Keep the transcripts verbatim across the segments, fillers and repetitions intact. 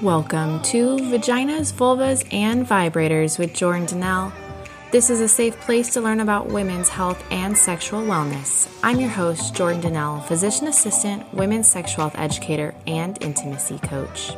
Welcome to Vaginas, Vulvas, and Vibrators with Jordan Donnell. This is a safe place to learn about women's health and sexual wellness. I'm your host, Jordan Donnell, physician assistant, women's sexual health educator, and intimacy coach.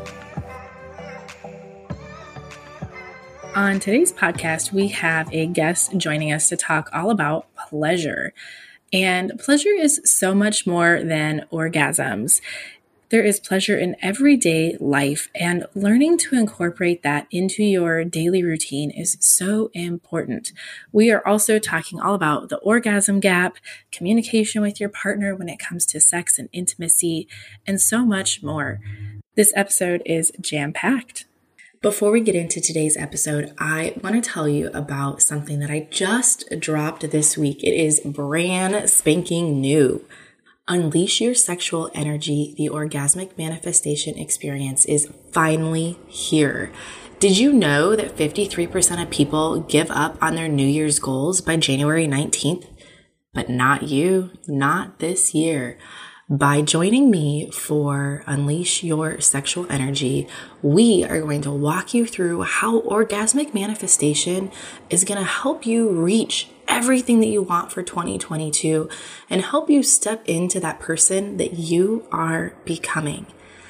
On today's podcast, we have a guest joining us to talk all about pleasure. And pleasure is so much more than orgasms. There is pleasure in everyday life, and learning to incorporate that into your daily routine is so important. We are also talking all about the orgasm gap, communication with your partner when it comes to sex and intimacy, and so much more. This episode is jam-packed. Before we get into today's episode, I want to tell you about something that I just dropped this week. It is brand spanking new. Unleash Your Sexual Energy, the Orgasmic Manifestation Experience is finally here. Did you know that fifty-three percent of people give up on their New Year's goals by January nineteenth? But not you, not this year. By joining me for Unleash Your Sexual Energy, we are going to walk you through how orgasmic manifestation is going to help you reach everything that you want for twenty twenty-two and help you step into that person that you are becoming.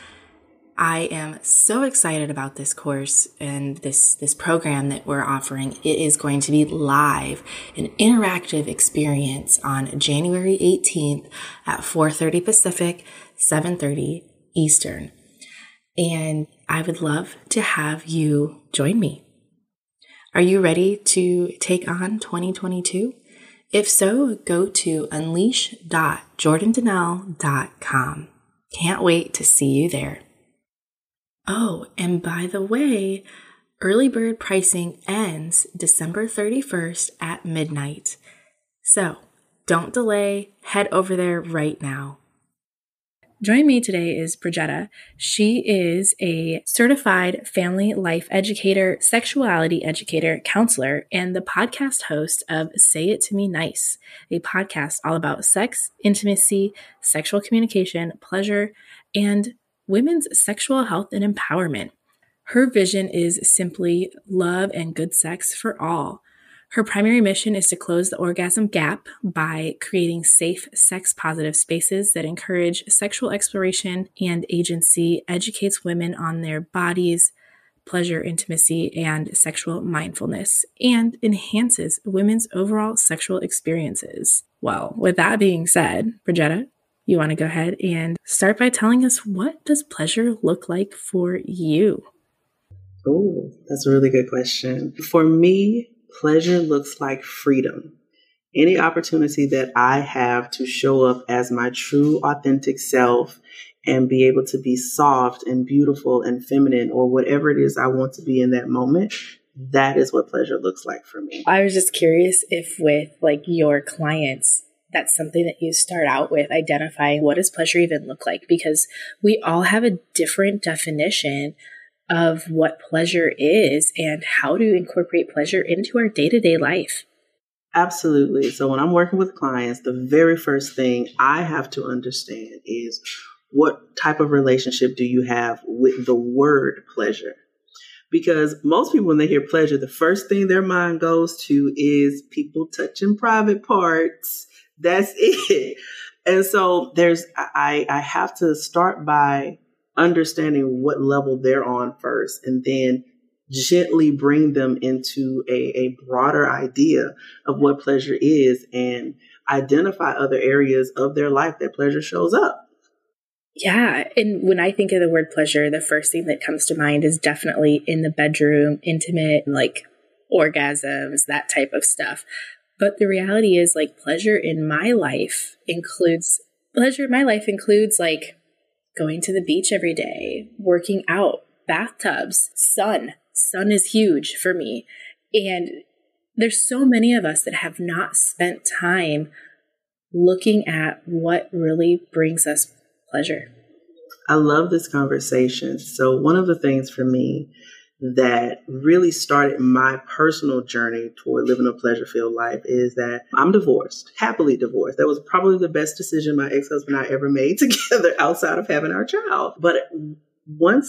I am so excited about this course and this, this program that we're offering. It is going to be live, an interactive experience on January eighteenth at four thirty Pacific, seven thirty Eastern. And I would love to have you join me. Are you ready to take on twenty twenty-two? If so, go to unleash dot jordan donnell dot com. Can't wait to see you there. Oh, and by the way, early bird pricing ends December thirty-first at midnight. So don't delay, head over there right now. Joining me today is Bridgetta. She is a certified family life educator, sexuality educator, counselor, and the podcast host of Say It To Me Nice, a podcast all about sex, intimacy, sexual communication, pleasure, and women's sexual health and empowerment. Her vision is simply love and good sex for all. Her primary mission is to close the orgasm gap by creating safe, sex-positive spaces that encourage sexual exploration and agency, educates women on their bodies, pleasure, intimacy, and sexual mindfulness, and enhances women's overall sexual experiences. Well, with that being said, Bridgetta, you want to go ahead and start by telling us, what does pleasure look like for you? Oh, that's a really good question. For me, pleasure looks like freedom. Any opportunity that I have to show up as my true, authentic self and be able to be soft and beautiful and feminine or whatever it is I want to be in that moment, that is what pleasure looks like for me. I was just curious if with like your clients, that's something that you start out with, identifying what does pleasure even look like? Because we all have a different definition of what pleasure is and how to incorporate pleasure into our day-to-day life. Absolutely. So when I'm working with clients, the very first thing I have to understand is, what type of relationship do you have with the word pleasure? Because most people, when they hear pleasure, the first thing their mind goes to is people touching private parts. That's it. And so there's, I, I have to start by understanding what level they're on first, and then gently bring them into a, a broader idea of what pleasure is and identify other areas of their life that pleasure shows up. Yeah. And when I think of the word pleasure, the first thing that comes to mind is definitely in the bedroom, intimate, like orgasms, that type of stuff. But the reality is, like, pleasure in my life includes, pleasure in my life includes like going to the beach every day, working out, bathtubs, sun. Sun is huge for me. And there's so many of us that have not spent time looking at what really brings us pleasure. I love this conversation. So one of the things for me that really started my personal journey toward living a pleasure-filled life is that I'm divorced, happily divorced. That was probably the best decision my ex-husband and I ever made together outside of having our child. But once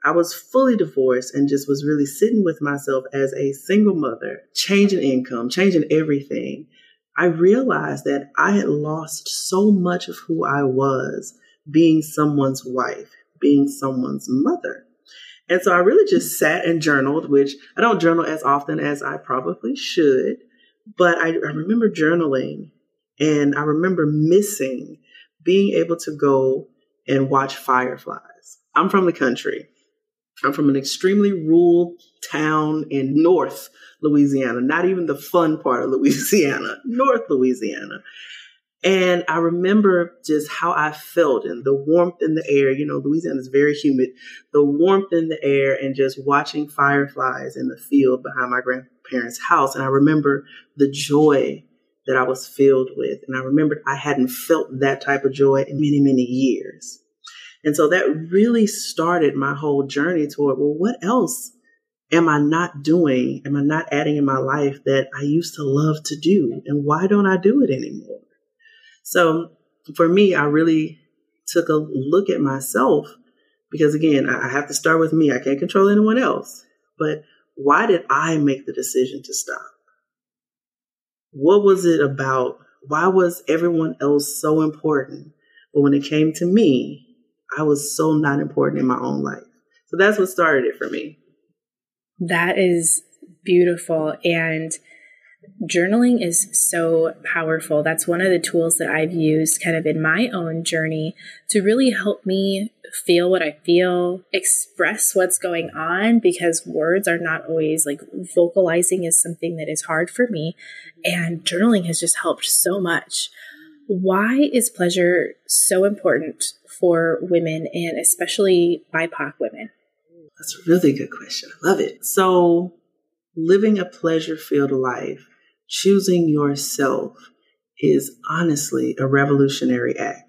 I was fully divorced and just was really sitting with myself as a single mother, changing income, changing everything. I realized that I had lost so much of who I was being someone's wife, being someone's mother. And so I really just sat and journaled, which I don't journal as often as I probably should, but I, I remember journaling, and I remember missing being able to go and watch fireflies. I'm from the country. I'm from an extremely rural town in North Louisiana, not even the fun part of Louisiana, North Louisiana. And I remember just how I felt and the warmth in the air. You know, Louisiana is very humid. The warmth in the air and just watching fireflies in the field behind my grandparents' house. And I remember the joy that I was filled with. And I remembered I hadn't felt that type of joy in many, many years. And so that really started my whole journey toward, well, what else am I not doing? Am I not adding in my life that I used to love to do? And why don't I do it anymore? So for me, I really took a look at myself because, again, I have to start with me. I can't control anyone else. But why did I make the decision to stop? What was it about? Why was everyone else so important? But when it came to me, I was so not important in my own life. So that's what started it for me. That is beautiful. And journaling is so powerful. That's one of the tools that I've used kind of in my own journey to really help me feel what I feel, express what's going on, because words are not always like vocalizing is something that is hard for me. And journaling has just helped so much. Why is pleasure so important for women and especially B I P O C women? That's a really good question. I love it. So living a pleasure-filled life, choosing yourself is honestly a revolutionary act.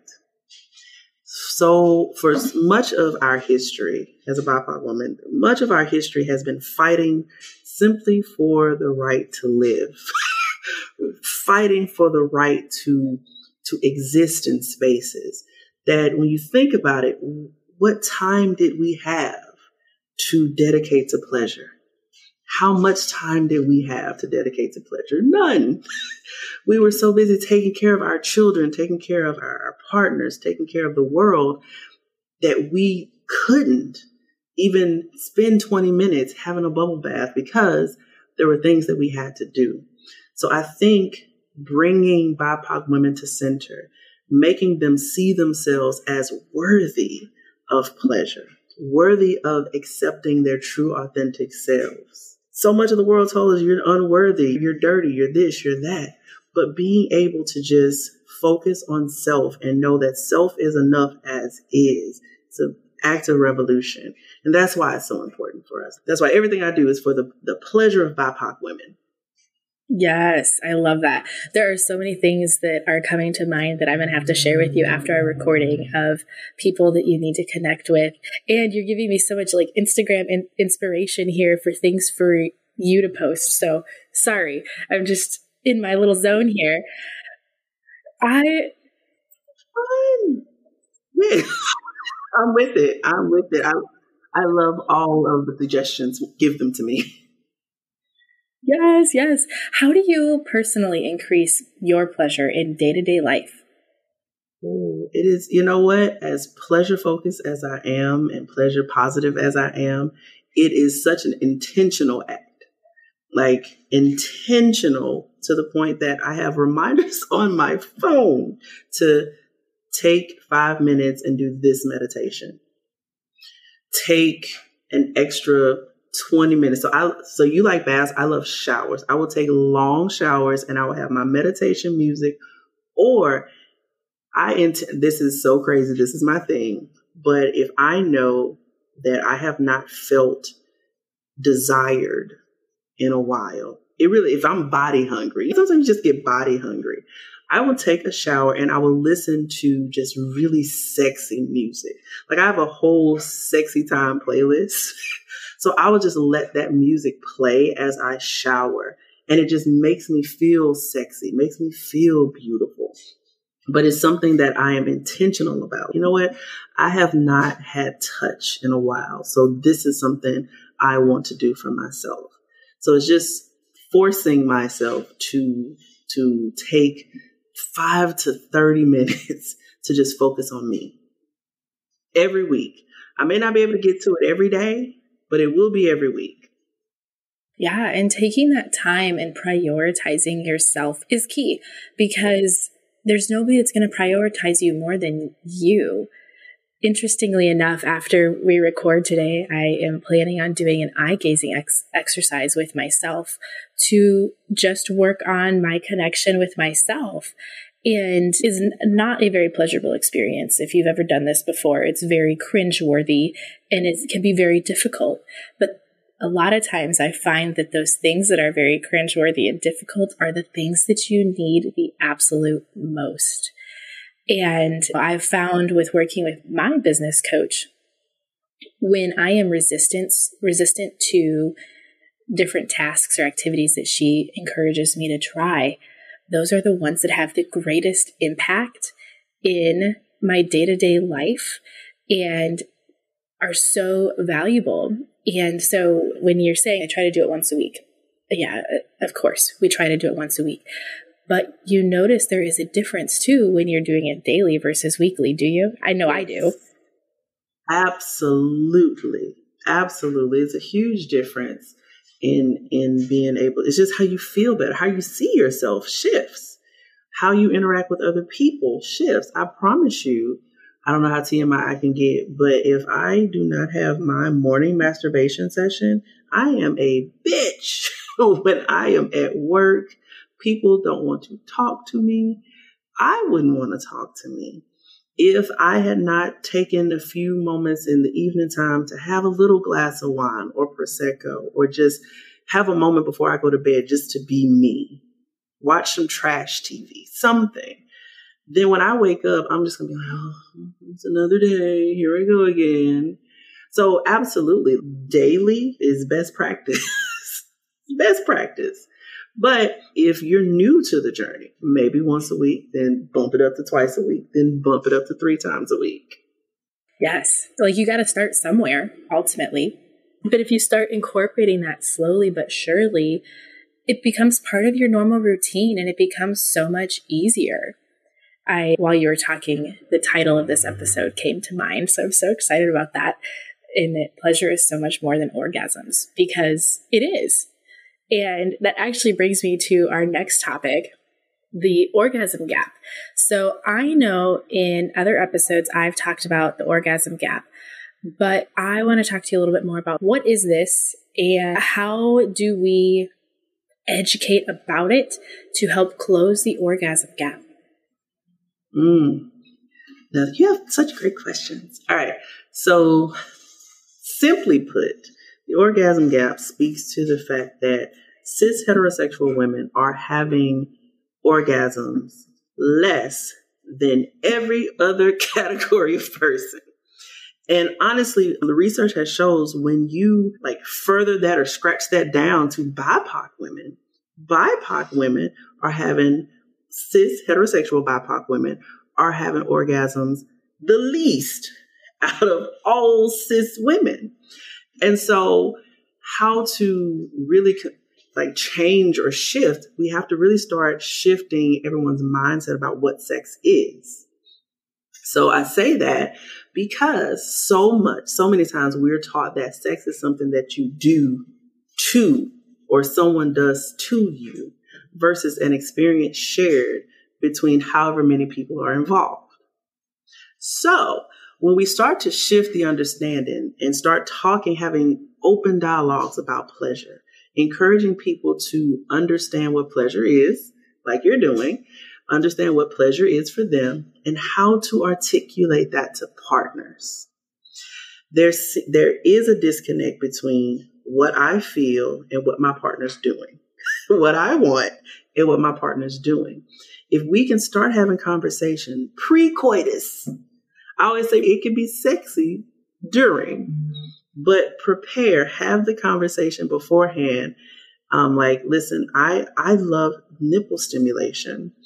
So for much of our history as a B I P O C woman, much of our history has been fighting simply for the right to live, fighting for the right to to exist in spaces that when you think about it, what time did we have to dedicate to pleasure? How much time did we have to dedicate to pleasure? None. We were so busy taking care of our children, taking care of our, our partners, taking care of the world that we couldn't even spend twenty minutes having a bubble bath because there were things that we had to do. So I think bringing B I P O C women to center, making them see themselves as worthy of pleasure, worthy of accepting their true, authentic selves. So much of the world told us you're unworthy, you're dirty, you're this, you're that. But being able to just focus on self and know that self is enough as is, it's an act of revolution. And that's why it's so important for us. That's why everything I do is for the, the pleasure of B I P O C women. Yes, I love that. There are so many things that are coming to mind that I'm going to have to share with you after our recording of people that you need to connect with. And you're giving me so much like Instagram in- inspiration here for things for you to post. So sorry, I'm just in my little zone here. I, Fun. Yeah. I'm with it. I'm with it. I, I love all of the suggestions. Give them to me. Yes, yes. How do you personally increase your pleasure in day-to-day life? Ooh, it is, you know what, as pleasure focused as I am and pleasure positive as I am, it is such an intentional act, like intentional to the point that I have reminders on my phone to take five minutes and do this meditation. Take an extra twenty minutes. So I, so you like baths. I love showers. I will take long showers and I will have my meditation music, or I, int- this is so crazy. This is my thing. But if I know that I have not felt desired in a while, it really, if I'm body hungry, sometimes you just get body hungry. I will take a shower and I will listen to just really sexy music. Like I have a whole sexy time playlist. So I will just let that music play as I shower. And it just makes me feel sexy, makes me feel beautiful. but it's something that I am intentional about. You know what? I have not had touch in a while. So this is something I want to do for myself. So it's just forcing myself to, to take five to thirty minutes to just focus on me every week. I may not be able to get to it every day, but it will be every week. Yeah. And taking that time and prioritizing yourself is key, because there's nobody that's going to prioritize you more than you. Interestingly enough, after we record today, I am planning on doing an eye gazing ex- exercise with myself to just work on my connection with myself. And is not a very pleasurable experience. If you've ever done this before, it's very cringeworthy and it can be very difficult. But a lot of times I find that those things that are very cringeworthy and difficult are the things that you need the absolute most. And I've found with working with my business coach, when I am resistance, resistant to different tasks or activities that she encourages me to try, those are the ones that have the greatest impact in my day-to-day life and are so valuable. And so when you're saying I try to do it once a week, yeah, of course, we try to do it once a week. But you notice there is a difference too when you're doing it daily versus weekly, do you? I know I do. Absolutely. Absolutely. It's a huge difference in in being able, it's just how you feel better, how you see yourself shifts, how you interact with other people shifts. I promise you, I don't know how T M I I can get, but if I do not have my morning masturbation session, I am a bitch. When I am at work, people don't want to talk to me. I wouldn't want to talk to me. If I had not taken a few moments in the evening time to have a little glass of wine or Prosecco, or just have a moment before I go to bed just to be me, watch some trash T V, something, then when I wake up, I'm just going to be like, oh, it's another day. Here I go again. So absolutely, daily is best practice. Best practice. But if you're new to the journey, maybe once a week, then bump it up to twice a week, then bump it up to three times a week. Yes. Like you got to start somewhere, ultimately. But if you start incorporating that slowly but surely, it becomes part of your normal routine and it becomes so much easier. I, while you were talking, the title of this episode came to mind. So I'm so excited about that. And that pleasure is so much more than orgasms, because it is. And that actually brings me to our next topic, the orgasm gap. So I know in other episodes, I've talked about the orgasm gap, but I want to talk to you a little bit more about what is this and how do we educate about it to help close the orgasm gap? Mm. Now, you have such great questions. All right. So simply put, the orgasm gap speaks to the fact that cis heterosexual women are having orgasms less than every other category of person. And honestly, the research has shows when you like further that or scratch that down to B I P O C women, B I P O C women are having, cis heterosexual B I P O C women are having orgasms the least out of all cis women. And so how to really like change or shift, we have to really start shifting everyone's mindset about what sex is. So I say that because so much, so many times we're taught that sex is something that you do to, or someone does to you, versus an experience shared between however many people are involved. So when we start to shift the understanding and start talking, having open dialogues about pleasure, encouraging people to understand what pleasure is, like you're doing, understand what pleasure is for them, and how to articulate that to partners. There's, there is a disconnect between what I feel and what my partner's doing, what I want and what my partner's doing. If we can start having conversation pre-coitus, I always say it can be sexy during, but prepare, have the conversation beforehand. Um, like, listen, I, I love nipple stimulation.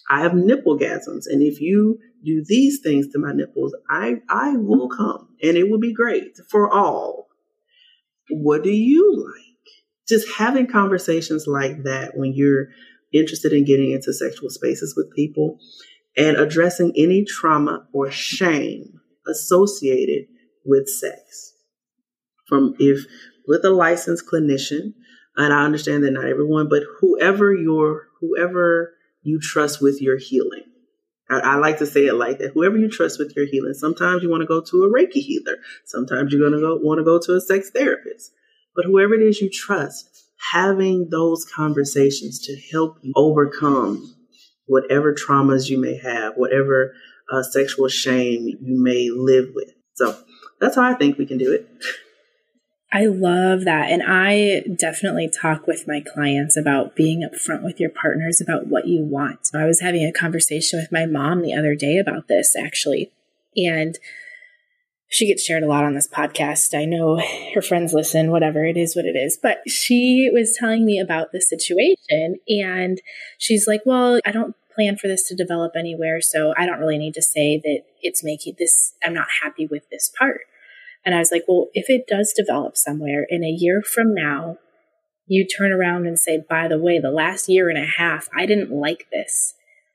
I have nipplegasms. And if you do these things to my nipples, I, I will come and it will be great for all. What do you like? Just having conversations like that when you're interested in getting into sexual spaces with people and addressing any trauma or shame associated with sex. From if with a licensed clinician, and I understand that not everyone, but whoever your whoever you trust with your healing. I, I like to say it like that. Whoever you trust with your healing. Sometimes you want to go to a Reiki healer. Sometimes you're going to go want to go to a sex therapist. But whoever it is you trust, having those conversations to help you overcome whatever traumas you may have, whatever uh, sexual shame you may live with. So that's how I think we can do it. I love that. And I definitely talk with my clients about being upfront with your partners about what you want. I was having a conversation with my mom the other day about this, actually. And she gets shared a lot on this podcast. I know her friends listen, whatever, it is what it is. But she was telling me about the situation. And she's like, well, I don't plan for this to develop anywhere. So I don't really need to say that it's making this, I'm not happy with this part. And I was like, well, if it does develop somewhere in a year from now, you turn around and say, by the way, the last year and a half, I didn't like this.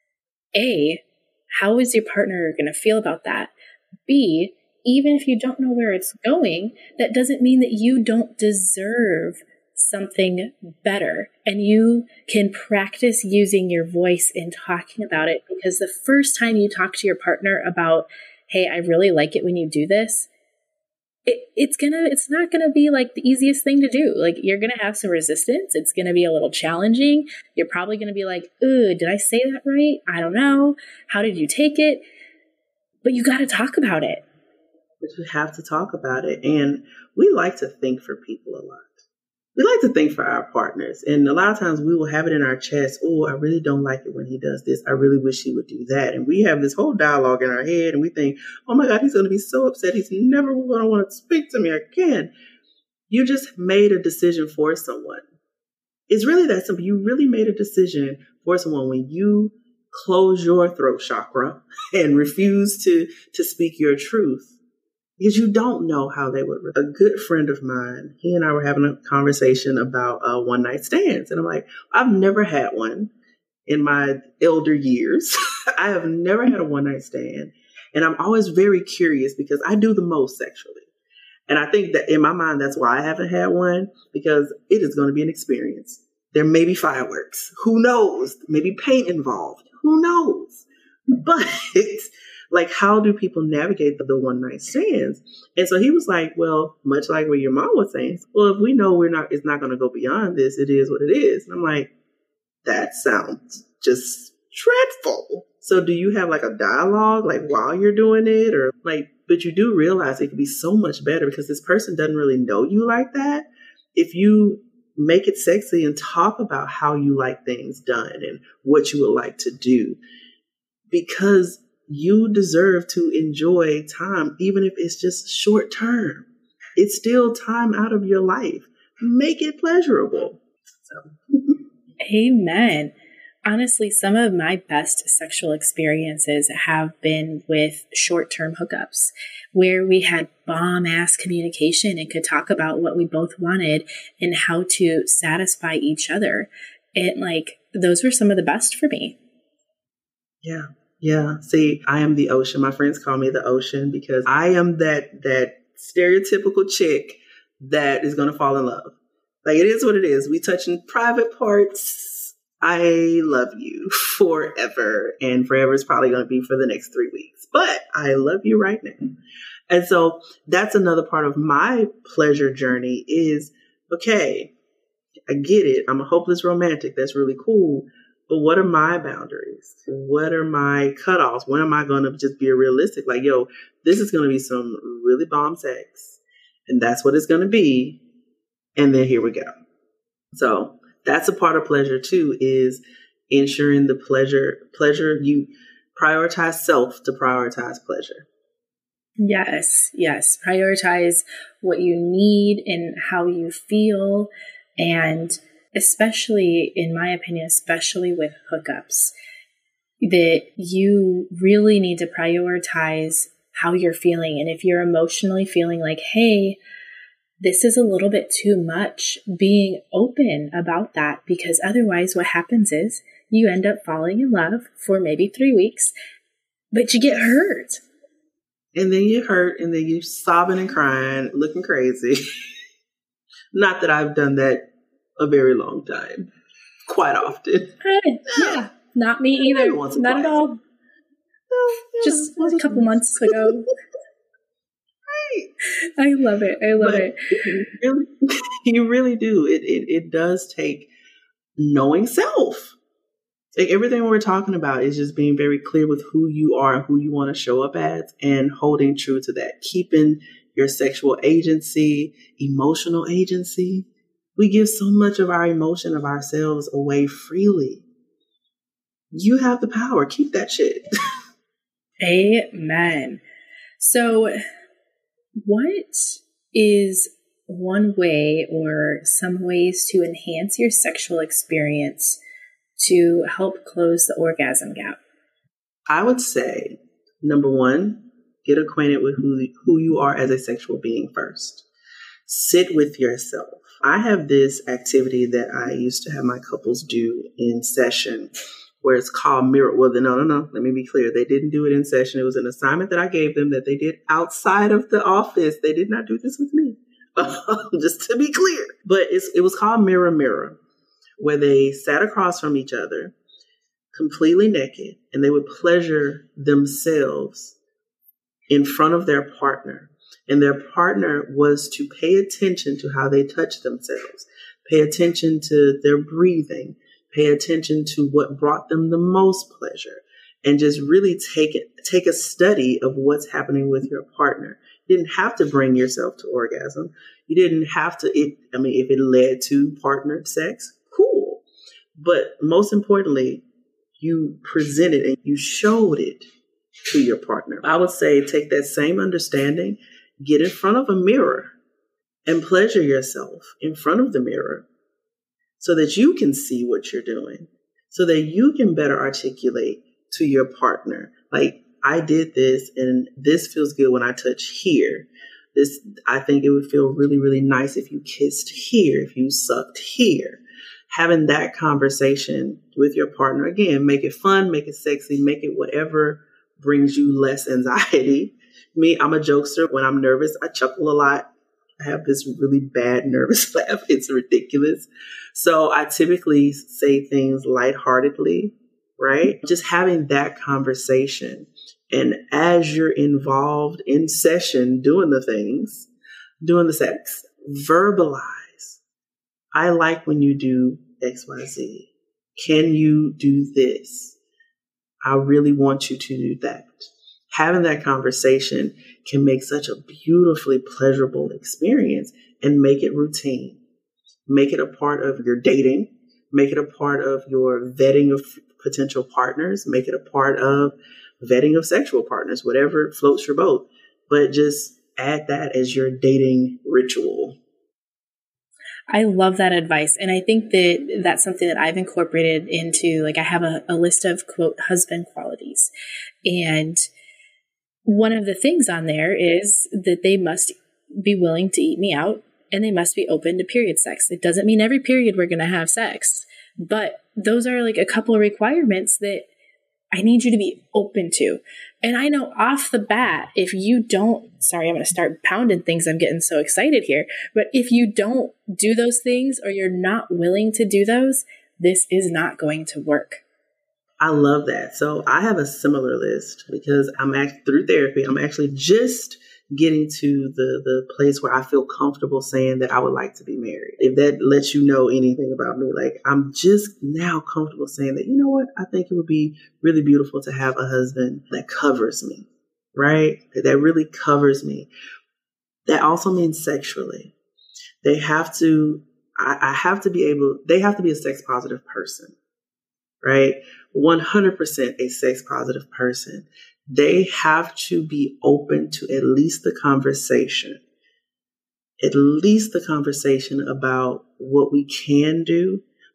A, how is your partner going to feel about that? B, even if you don't know where it's going, that doesn't mean that you don't deserve something better. And you can practice using your voice in talking about it, because the first time you talk to your partner about, hey, I really like it when you do this, It, it's gonna, it's not gonna be like the easiest thing to do. Like, you're gonna have some resistance. It's gonna be a little challenging. You're probably gonna be like, ooh, did I say that right? I don't know. How did you take it? But you gotta talk about it. But you have to talk about it. And we like to think for people a lot. We like to think for our partners. And a lot of times we will have it in our chest. Oh, I really don't like it when he does this. I really wish he would do that. And we have this whole dialogue in our head and we think, oh my God, he's going to be so upset. He's never going to want to speak to me again. You just made a decision for someone. It's really that simple. You really made a decision for someone when you close your throat chakra and refuse to, to speak your truth. Because you don't know how they would. A good friend of mine, he and I were having a conversation about uh, one night stands. And I'm like, I've never had one in my elder years. I have never had a one night stand. And I'm always very curious because I do the most sexually. And I think that in my mind, that's why I haven't had one, because it is going to be an experience. There may be fireworks. Who knows? Maybe paint involved. Who knows? But like, how do people navigate the, the one night stands? And so he was like, well, much like what your mom was saying, well, if we know we're not, it's not going to go beyond this, it is what it is. And I'm like, that sounds just dreadful. So do you have like a dialogue, like while you're doing it, or like, but you do realize it could be so much better because this person doesn't really know you like that. If you make it sexy and talk about how you like things done and what you would like to do, because you deserve to enjoy time, even if it's just short term. It's still time out of your life. Make it pleasurable. So. Amen. Honestly, some of my best sexual experiences have been with short-term hookups where we had bomb-ass communication and could talk about what we both wanted and how to satisfy each other. And like, those were some of the best for me. Yeah. Yeah. See, I am the ocean. My friends call me the ocean because I am that, that stereotypical chick that is going to fall in love. Like, it is what it is. We touch in private parts. I love you forever. And forever is probably going to be for the next three weeks, but I love you right now. And so that's another part of my pleasure journey is, okay, I get it. I'm a hopeless romantic. That's really cool. But what are my boundaries? What are my cutoffs? When am I going to just be realistic? Like, yo, this is going to be some really bomb sex. And that's what it's going to be. And then here we go. So that's a part of pleasure too, is ensuring the pleasure, pleasure, you prioritize self to prioritize pleasure. Yes, yes. Prioritize what you need and how you feel. And especially, in my opinion, especially with hookups, that you really need to prioritize how you're feeling. And if you're emotionally feeling like, hey, this is a little bit too much, being open about that, because otherwise what happens is you end up falling in love for maybe three weeks, but you get hurt. And then you hurt, and then you sobbing and crying, looking crazy. Not that I've done that a very long time, quite often. Uh, yeah, not me either. Not at all. Oh, yeah, just a couple months ago. Right. I love it. I love but it. You really, you really do. It, it it does take knowing self. Like everything we're talking about is just being very clear with who you are and who you want to show up as, and holding true to that, keeping your sexual agency, emotional agency. We give so much of our emotion of ourselves away freely. You have the power. Keep that shit. Amen. So what is one way or some ways to enhance your sexual experience to help close the orgasm gap? I would say, number one, get acquainted with who, who you are as a sexual being first. Sit with yourself. I have this activity that I used to have my couples do in session where it's called mirror. Well, no, no, no. Let me be clear. They didn't do it in session. It was an assignment that I gave them that they did outside of the office. They did not do this with me. Just to be clear. But it's, it was called Mirror Mirror, where they sat across from each other, completely naked, and they would pleasure themselves in front of their partner. And their partner was to pay attention to how they touch themselves, pay attention to their breathing, pay attention to what brought them the most pleasure, and just really take it, take a study of what's happening with your partner. You didn't have to bring yourself to orgasm. You didn't have to, it, I mean, if it led to partnered sex, cool. But most importantly, you presented and you showed it to your partner. I would say take that same understanding, get in front of a mirror and pleasure yourself in front of the mirror so that you can see what you're doing, so that you can better articulate to your partner. Like, I did this and this feels good when I touch here. This, I think it would feel really, really nice if you kissed here, if you sucked here. Having that conversation with your partner, again, make it fun, make it sexy, make it whatever brings you less anxiety. Me, I'm a jokester. When I'm nervous, I chuckle a lot. I have this really bad nervous laugh. It's ridiculous. So I typically say things lightheartedly, right? Just having that conversation. And as you're involved in session, doing the things, doing the sex, verbalize. I like when you do X, Y, Z. Can you do this? I really want you to do that. Having that conversation can make such a beautifully pleasurable experience and make it routine. Make it a part of your dating. Make it a part of your vetting of potential partners. Make it a part of vetting of sexual partners, whatever floats your boat. But just add that as your dating ritual. I love that advice. And I think that that's something that I've incorporated into, like, I have a, a list of, quote, husband qualities. And one of the things on there is that they must be willing to eat me out and they must be open to period sex. It doesn't mean every period we're going to have sex, but those are like a couple of requirements that I need you to be open to. And I know off the bat, if you don't, sorry, I'm going to start pounding things. I'm getting so excited here. But if you don't do those things or you're not willing to do those, this is not going to work. I love that. So I have a similar list because I'm act- through therapy. I'm actually just getting to the, the place where I feel comfortable saying that I would like to be married. If that lets you know anything about me, like I'm just now comfortable saying that, you know what, I think it would be really beautiful to have a husband that covers me, right? That really covers me. That also means sexually. They have to, I, I have to be able, they have to be a sex positive person, right? one hundred percent a sex positive person. They have to be open to at least the conversation, at least the conversation about what we can do,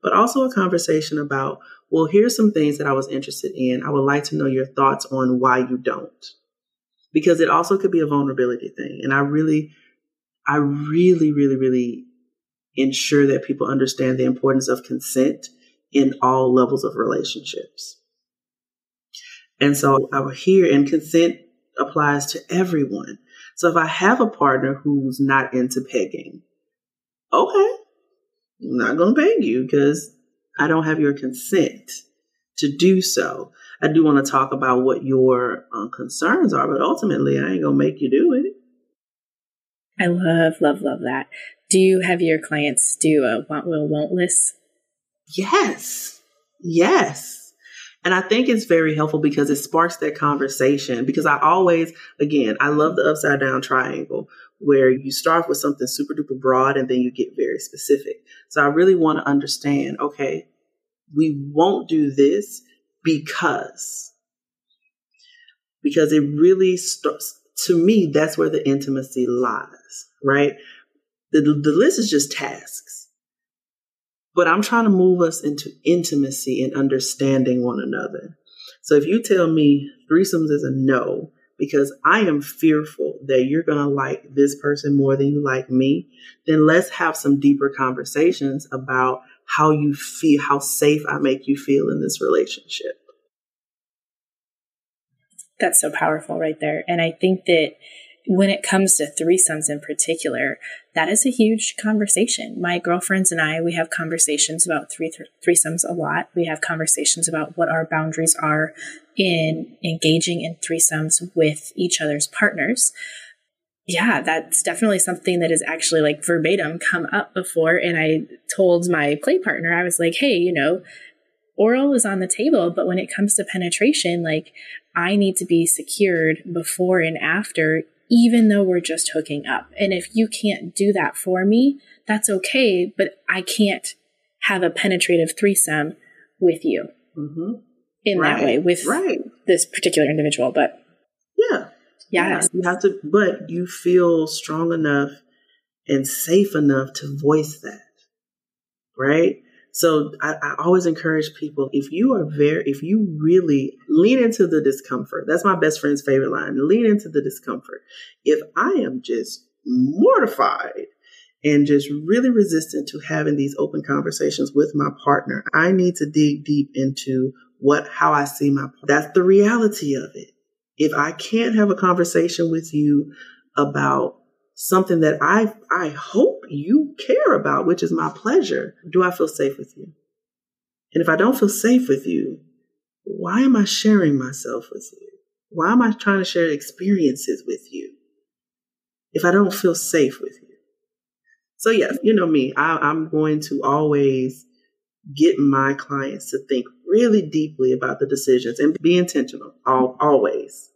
but also a conversation about, well, here's some things that I was interested in. I would like to know your thoughts on why you don't. Because it also could be a vulnerability thing. And I really, I really, really, really ensure that people understand the importance of consent in all levels of relationships. And so I'm here, and consent applies to everyone. So if I have a partner who's not into pegging, okay, I'm not going to peg you because I don't have your consent to do so. I do want to talk about what your uh, concerns are, but ultimately I ain't going to make you do it. I love, love, love that. Do you have your clients do a want, will, won't list? Yes. Yes. And I think it's very helpful because it sparks that conversation. Because I always, again, I love the upside down triangle where you start with something super duper broad and then you get very specific. So I really want to understand, okay, we won't do this because, because it really starts, to me, that's where the intimacy lies, right? The, the list is just tasks. But I'm trying to move us into intimacy and understanding one another. So if you tell me threesomes is a no, because I am fearful that you're going to like this person more than you like me, then let's have some deeper conversations about how you feel, how safe I make you feel in this relationship. That's so powerful right there. And I think that when it comes to threesomes in particular, that is a huge conversation. My girlfriends and I, we have conversations about three th- threesomes a lot. We have conversations about what our boundaries are in engaging in threesomes with each other's partners. Yeah, that's definitely something that is actually like verbatim come up before. And I told my play partner, I was like, hey, you know, oral is on the table, but when it comes to penetration, like I need to be secured before and after, even though we're just hooking up. And if you can't do that for me, that's okay, but I can't have a penetrative threesome with you mm-hmm. in right. that way with right. this particular individual. But yeah, yes. yeah, you have to, but you feel strong enough and safe enough to voice that, right? So I, I always encourage people, if you are very, if you really lean into the discomfort, that's my best friend's favorite line, lean into the discomfort. If I am just mortified and just really resistant to having these open conversations with my partner, I need to dig deep into what, how I see my partner. That's the reality of it. If I can't have a conversation with you about something that I I hope you care about, which is my pleasure, do I feel safe with you? And if I don't feel safe with you, why am I sharing myself with you? Why am I trying to share experiences with you if I don't feel safe with you? So yes, you know me, I, I'm going to always get my clients to think really deeply about the decisions and be intentional, all, always.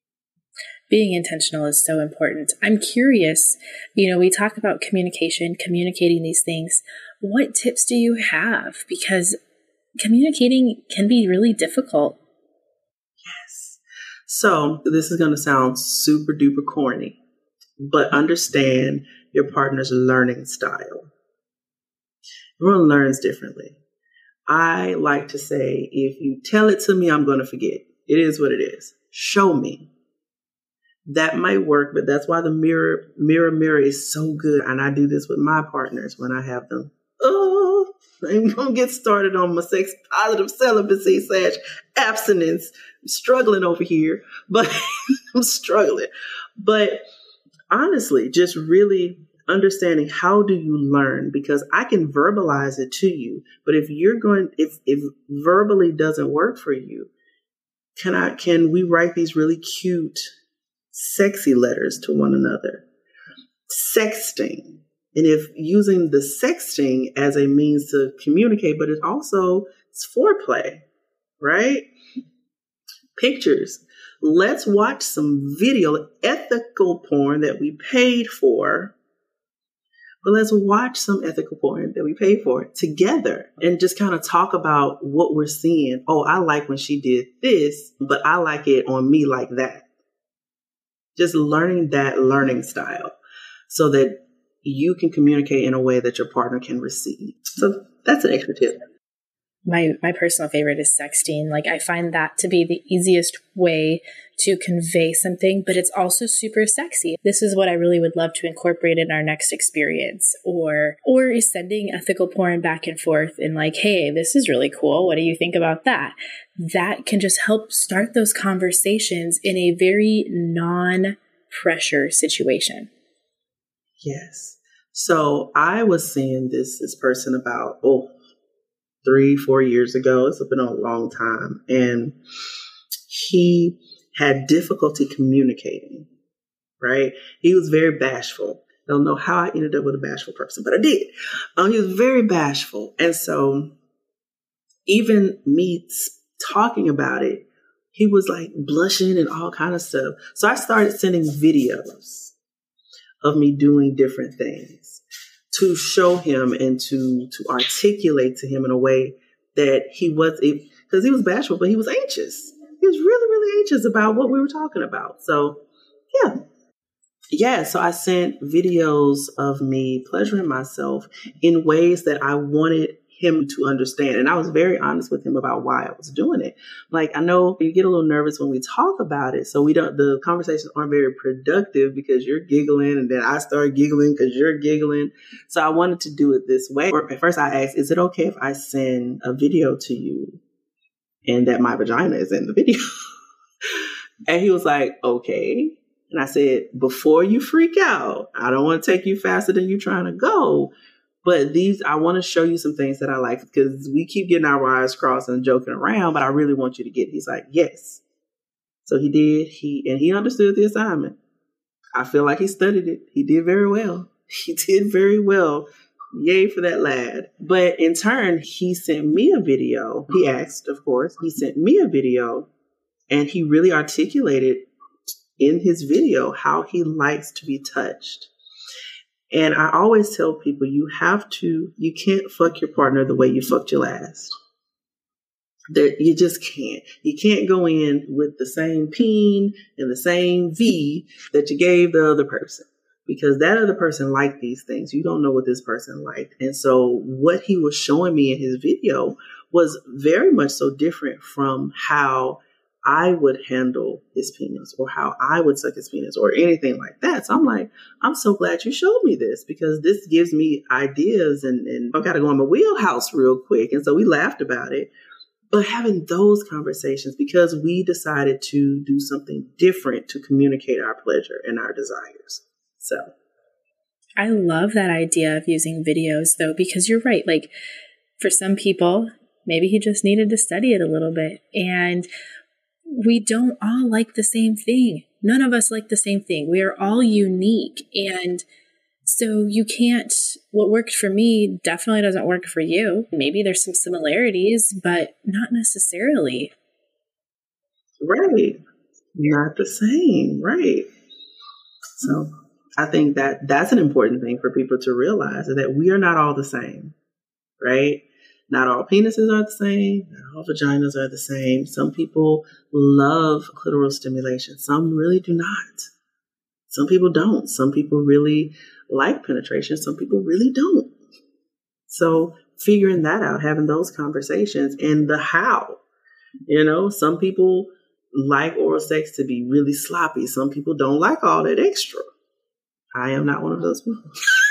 Being intentional is so important. I'm curious, you know, we talk about communication, communicating these things. What tips do you have? Because communicating can be really difficult. Yes. So this is going to sound super duper corny, but understand your partner's learning style. Everyone learns differently. I like to say, if you tell it to me, I'm going to forget. It is what it is. Show me. That might work, but that's why the mirror, mirror, mirror is so good. And I do this with my partners when I have them. Oh, I'm going to get started on my sex positive celibacy slash abstinence. I'm struggling over here, but I'm struggling. But honestly, just really understanding, how do you learn? Because I can verbalize it to you, but if you're going, if, if verbally doesn't work for you, can I, can we write these really cute, sexy letters to one another? Sexting. And if using the sexting as a means to communicate, but it also it's foreplay, right? Pictures. Let's watch some video, ethical porn that we paid for. But let's watch some ethical porn that we paid for together and just kind of talk about what we're seeing. Oh, I like when she did this, but I like it on me like that. Just learning that learning style so that you can communicate in a way that your partner can receive. So that's an extra tip. My my personal favorite is sexting. Like, I find that to be the easiest way to convey something, but it's also super sexy. This is what I really would love to incorporate in our next experience. Or or is sending ethical porn back and forth and like, hey, this is really cool. What do you think about that? That can just help start those conversations in a very non-pressure situation. Yes. So I was seeing this this person about, oh, three, four years ago. It's been a long time. And he had difficulty communicating, right? He was very bashful. I don't know how I ended up with a bashful person, but I did. Um, he was very bashful. And so even me talking about it, he was like blushing and all kind of stuff. So I started sending videos of me doing different things to show him and to to articulate to him in a way that he was, because he was bashful, but he was anxious. He was really, really anxious about what we were talking about. So, yeah. Yeah, so I sent videos of me pleasuring myself in ways that I wanted him to understand. And I was very honest with him about why I was doing it. Like, I know you get a little nervous when we talk about it. So we don't, the conversations aren't very productive because you're giggling and then I start giggling because you're giggling. So I wanted to do it this way. At first I asked, is it okay if I send a video to you and that my vagina is in the video? And he was like, okay. And I said, before you freak out, I don't want to take you faster than you're trying to go. But these, I want to show you some things that I like because we keep getting our wires crossed and joking around, but I really want you to get it. He's like, yes. So he did. He, and he understood the assignment. I feel like he studied it. He did very well. He did very well. Yay for that lad. But in turn, he sent me a video. He asked, of course, he sent me a video and he really articulated in his video how he likes to be touched. And I always tell people you have to, you can't fuck your partner the way you fucked your last. There, you just can't. You can't go in with the same peen and the same V that you gave the other person because that other person liked these things. You don't know what this person liked. And so what he was showing me in his video was very much so different from how I would handle his penis or how I would suck his penis or anything like that. So I'm like, I'm so glad you showed me this because this gives me ideas and, and I've got to go in my wheelhouse real quick. And so we laughed about it. But having those conversations because we decided to do something different to communicate our pleasure and our desires. So I love that idea of using videos though, because you're right. Like for some people, maybe he just needed to study it a little bit. And we don't all like the same thing. None of us like the same thing. We are all unique. And so you can't, what worked for me definitely doesn't work for you. Maybe there's some similarities, but not necessarily. Right. Not the same. Right. So I think that that's an important thing for people to realize is that we are not all the same. Right. Not all penises are the same. Not all vaginas are the same. Some people love clitoral stimulation. Some really do not. Some people don't. Some people really like penetration. Some people really don't. So figuring that out, having those conversations and the how, you know, some people like oral sex to be really sloppy. Some people don't like all that extra. I am not one of those people.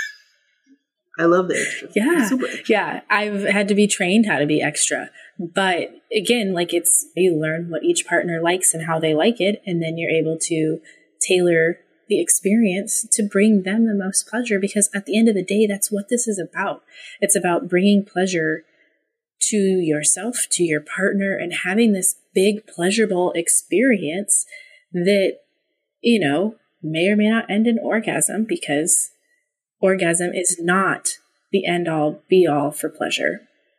I love the extra. Yeah. Super extra. Yeah. I've had to be trained how to be extra. But again, like it's, you learn what each partner likes and how they like it. And then you're able to tailor the experience to bring them the most pleasure. Because at the end of the day, that's what this is about. It's about bringing pleasure to yourself, to your partner, and having this big pleasurable experience that, you know, may or may not end in orgasm because orgasm is not the end all be all for pleasure.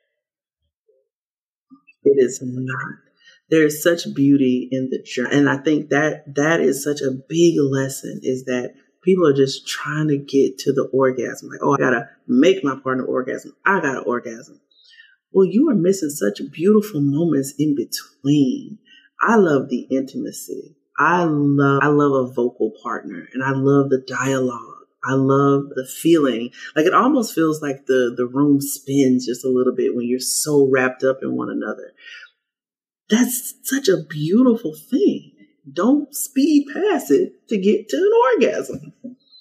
It is not. There is such beauty in the journey. And I think that that is such a big lesson is that people are just trying to get to the orgasm. Like, oh, I got to make my partner orgasm. I got an orgasm. Well, you are missing such beautiful moments in between. I love the intimacy. I love, I love a vocal partner and I love the dialogue. I love the feeling. Like it almost feels like the, the room spins just a little bit when you're so wrapped up in one another. That's such a beautiful thing. Don't speed past it to get to an orgasm.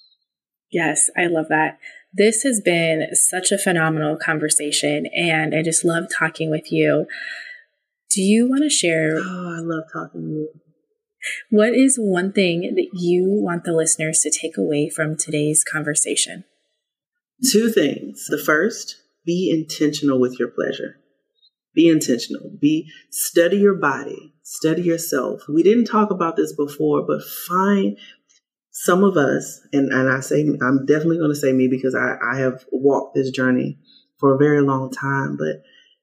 Yes, I love that. This has been such a phenomenal conversation, and I just love talking with you. Do you want to share? Oh, I love talking to you. What is one thing that you want the listeners to take away from today's conversation? Two things. The first, be intentional with your pleasure. Be intentional. Be study your body. Study yourself. We didn't talk about this before, but find some of us, and, and I say I'm definitely going to say me because I, I have walked this journey for a very long time, but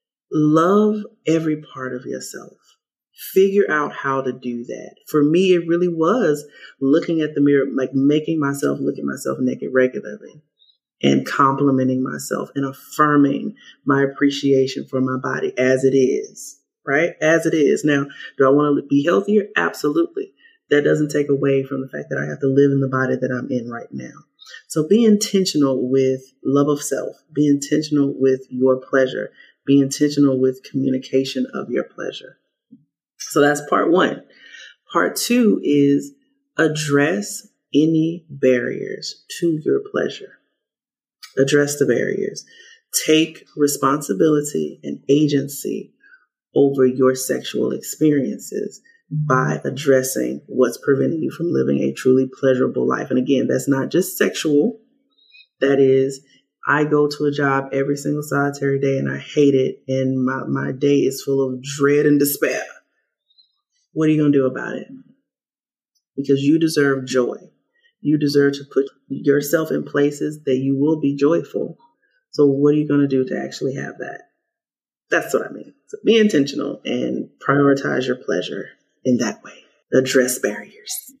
love every part of yourself. Figure out how to do that. For me, it really was looking at the mirror, like making myself look at myself naked regularly and complimenting myself and affirming my appreciation for my body as it is, right? As it is. Now, do I want to be healthier? Absolutely. That doesn't take away from the fact that I have to live in the body that I'm in right now. So be intentional with love of self. Be intentional with your pleasure. Be intentional with communication of your pleasure. So that's part one. Part two is address any barriers to your pleasure. Address the barriers. Take responsibility and agency over your sexual experiences by addressing what's preventing you from living a truly pleasurable life. And again, that's not just sexual. That is, I go to a job every single solitary day and I hate it. And my, my day is full of dread and despair. What are you going to do about it? Because you deserve joy. You deserve to put yourself in places that you will be joyful. So what are you going to do to actually have that? That's what I mean. So be intentional and prioritize your pleasure in that way. Address barriers.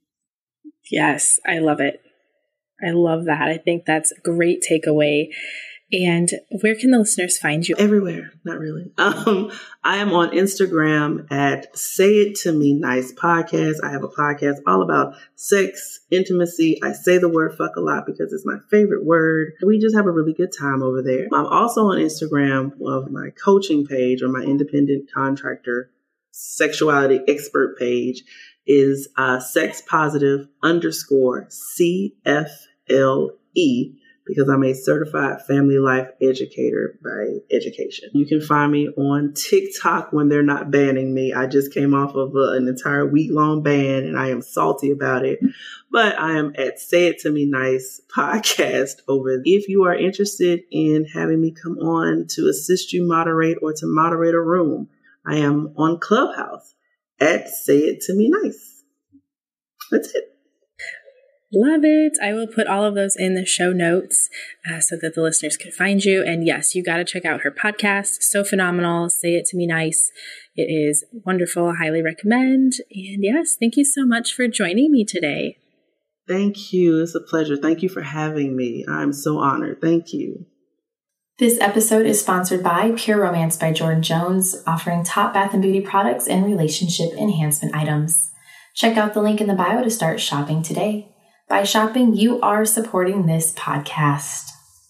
Yes, I love it. I love that. I think that's a great takeaway. And where can the listeners find you? Everywhere. Not really. Um, I am on Instagram at Say It To Me Nice Podcast. I have a podcast all about sex, intimacy. I say the word fuck a lot because it's my favorite word. We just have a really good time over there. I'm also on Instagram of my coaching page or my independent contractor sexuality expert page is uh, sex positive underscore C F L E. Because I'm a certified family life educator by education. You can find me on TikTok when they're not banning me. I just came off of a, an entire week-long ban and I am salty about it. But I am at Say It To Me Nice Podcast over. If you are interested in having me come on to assist you moderate or to moderate a room, I am on Clubhouse at Say It To Me Nice. That's it. Love it. I will put all of those in the show notes uh, so that the listeners can find you. And yes, you got to check out her podcast. So phenomenal. Say It To Me Nice. It is wonderful. I highly recommend. And yes, thank you so much for joining me today. Thank you. It's a pleasure. Thank you for having me. I'm so honored. Thank you. This episode is sponsored by Pure Romance by Jordan Jones, offering top bath and beauty products and relationship enhancement items. Check out the link in the bio to start shopping today. By shopping, you are supporting this podcast.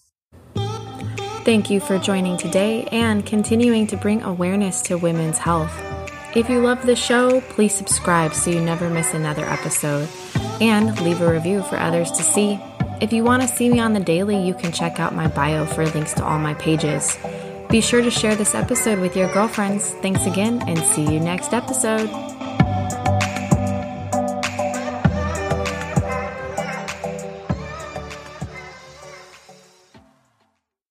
Thank you for joining today and continuing to bring awareness to women's health. If you love the show, please subscribe so you never miss another episode. And leave a review for others to see. If you want to see me on the daily, you can check out my bio for links to all my pages. Be sure to share this episode with your girlfriends. Thanks again, and see you next episode.